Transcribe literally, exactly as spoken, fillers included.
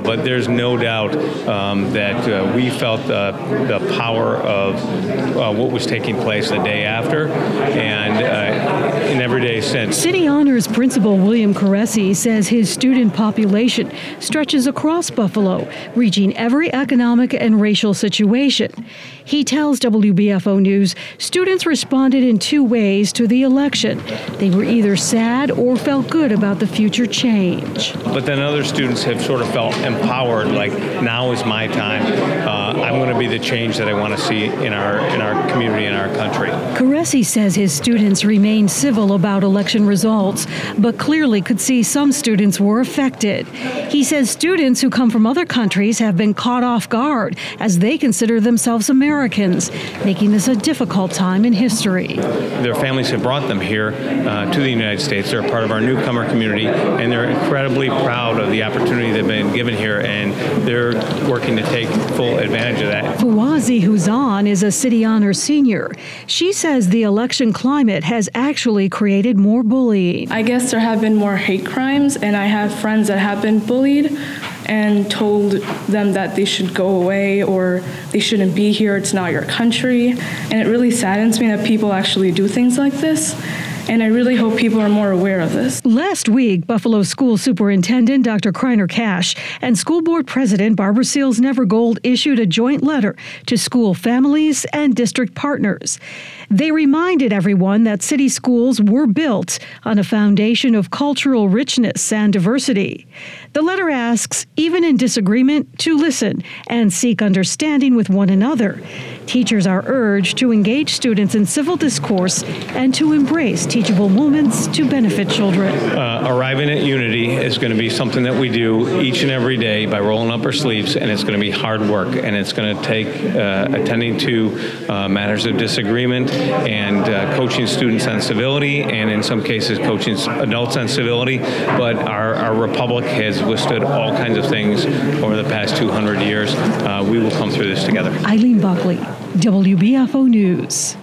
But there's no doubt um, that uh, we felt the, the power of uh, what was taking place the day after and uh, in every day since. City Honors Principal William Caresse says his student population stretches across Buffalo, reaching every economic and racial situation. He tells W B F O News students responded in two ways to the election. They were either sad or felt good about the future change. But then other students have sort of felt empowered, like now is my time. Uh, I'm going to be the change that I want to see in our in our community and our country. Caresse says his students remained civil about election results, but clearly could see some students were affected. He says students who come from other countries have been caught off guard as they consider themselves Americans, making this a difficult time in history. Their families have brought them here uh, to the United States. They're part of our newcomer community, and they're incredibly proud of the opportunity they've been given here, and they're working to take full advantage of that. Fawzi Huzan is a City Honor senior. She says the election climate has actually created more bullying. I guess there have been more hate crimes, and I have friends that have been bullied and told them that they should go away or they shouldn't be here, it's not your country. And it really saddens me that people actually do things like this. And I really hope people are more aware of this. Last week, Buffalo School Superintendent Doctor Kreiner Cash and School Board President Barbara Seals Nevergold issued a joint letter to school families and district partners. They reminded everyone that city schools were built on a foundation of cultural richness and diversity. The letter asks, even in disagreement, to listen and seek understanding with one another. Teachers are urged to engage students in civil discourse and to embrace teachable moments to benefit children. Uh, arriving at unity is going to be something that we do each and every day by rolling up our sleeves, and it's going to be hard work, and it's going to take uh, attending to uh, matters of disagreement and uh, coaching students on civility, and in some cases coaching adults on civility. But our, our republic has withstood all kinds of things over the past two hundred years. Uh, we will come through this together. Eileen Buckley, W B F O News.